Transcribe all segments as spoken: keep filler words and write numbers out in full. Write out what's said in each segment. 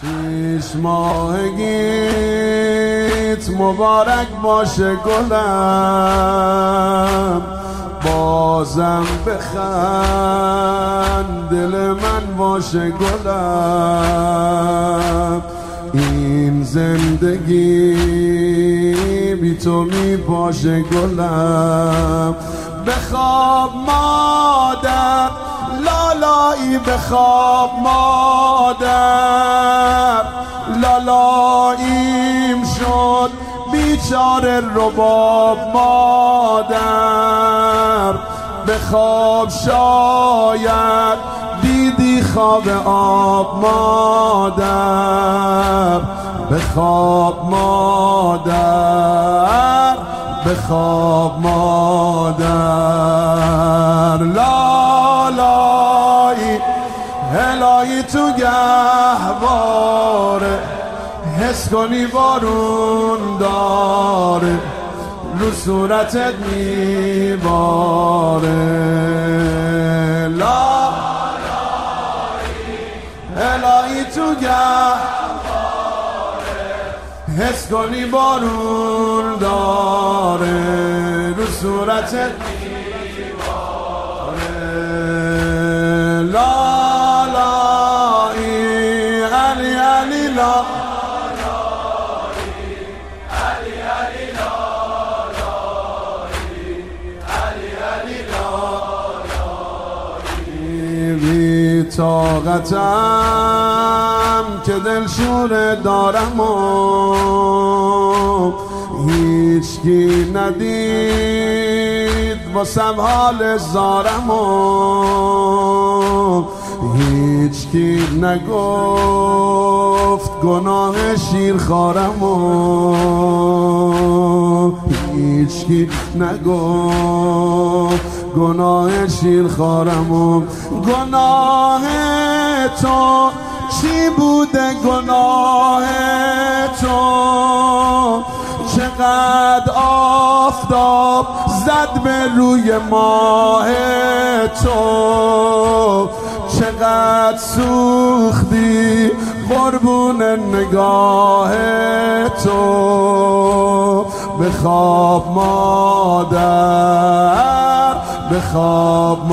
شیش ماهگیت مبارک باشه گلم، بازم بخند دل من باشه گلم. این زندگی بی تو می باشه گلم. بخواب مادر لالایی، بخواب مادر لالاییم شد بیچاره رباب مادر. بخواب شاید دیدی خواب آب مادر. بخواب مادر، بخواب مادر لالایی. الهی تو گهواره، حس کنی بارون داره رو صورتت میباره. لالایی الهی تو گهواره، حس کنی بارون داره رو صورتت میباره. لالایی علی علی لا طاقتم که دلشوره دارم و هیچکی ندید واسم حال زارم و هیچکی نگفت گناه شیرخوارم و هیچکی نگفت گناه شیرخوارم و گناه تو چی بوده؟ گناه تو چقدر آفتاب زد به روی ماه تو، چقدر سوختی قربون نگاه تو. بخواب مادر، بخواب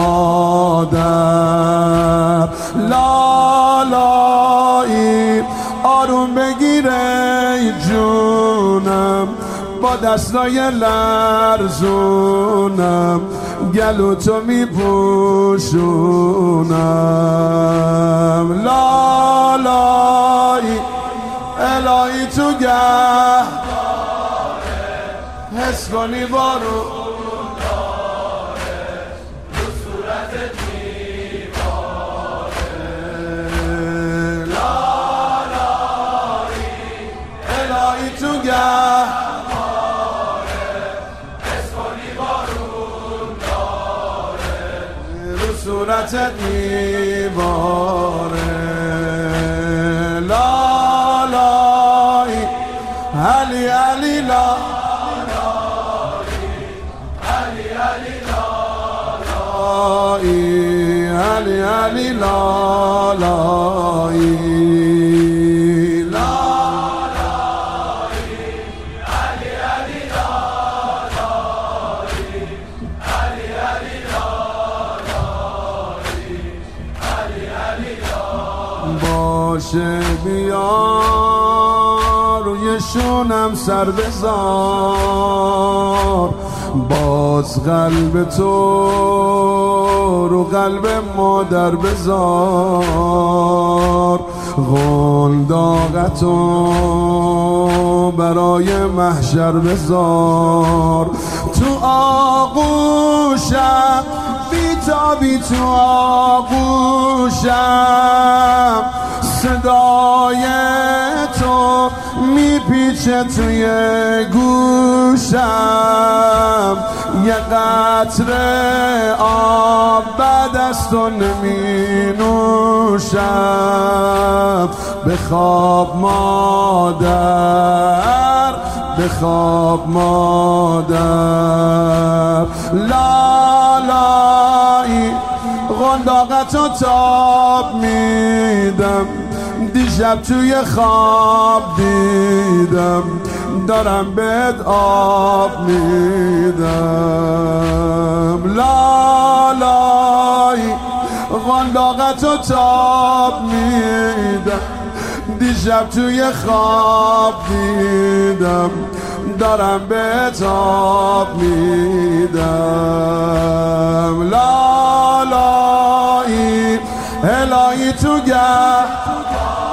مادر لالایی. آروم بگیره جونم با دستای لرزونم، گلو تو میپوشونم. لالایی الهی تو گهواره، حس کنی بارون تو گهواره، حس کنی بارون داره رو صورتت میباره. لالایی علی علی لالایی علی علی لالایی علی علی لالایی. باشه بیا روی شونم سر بذار، باز قلب تو رو قلب مادر بذار. غنداقتو برای محشر بذار، تو آغوشم بیتابی تو آغوشم. صدای تو میپیچه توی گوشم، یه قطره آب بعد از تو نمی نوشم. بخواب مادر، بخواب مادر لالایی. قنداقتو تاب میدم دیشب توی خواب دیدم دارم بهت آب میدم، لالای قنداقتو تاب میدم. دیشب توی خواب دیدم دارم بهت آب میدم، لالایی الهی تو گر